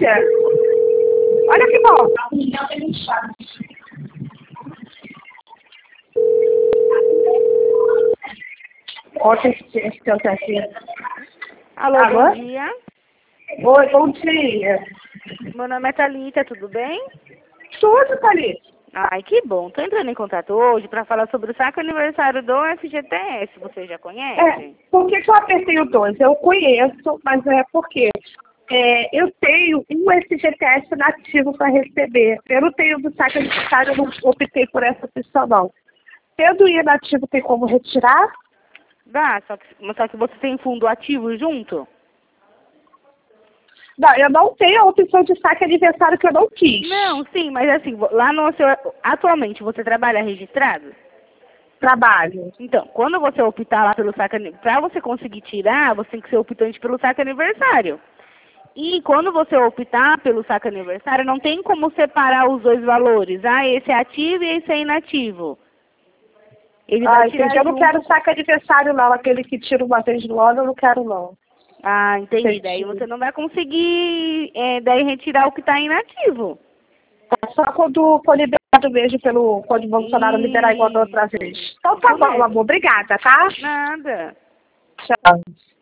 delícia. Olha que bom. Ontem eu aqui. Alô, Alô? bom dia. Oi, bom dia. Meu nome é Thalita, tudo bem? Tudo, Thalita. Ai, que bom. Tô entrando em contato hoje para falar sobre o saque aniversário do FGTS. Você já conhece? Por que eu apertei o 12? Eu conheço, mas é porque eu tenho um FGTS nativo para receber. Eu não tenho do saque aniversário, eu não optei por essa opção, não. Tendo inativo, tem como retirar? Dá, só que você tem fundo ativo junto? Não, eu não tenho a opção de saque aniversário que eu não quis. Não, sim, mas assim, lá no seu... Atualmente, você trabalha registrado? Trabalho. Então, quando você optar lá pelo saque aniversário, para você conseguir tirar, você tem que ser optante pelo saque aniversário. E quando você optar pelo saque aniversário, não tem como separar os dois valores. Ah, esse é ativo e esse é inativo. Ele vai tirar Entendi. Eu não junto. quero saque aniversário, não. Aquele que tira uma vez no ano, eu não quero, não. Ah, entendi. Daí Entendi. você não vai conseguir daí retirar o que está inativo. Só quando for liberado mesmo pelo Código Bolsonaro liberar igual da outra vez. Então tá Isso bom, mesmo. amor. Obrigada, tá? Nada. Tchau.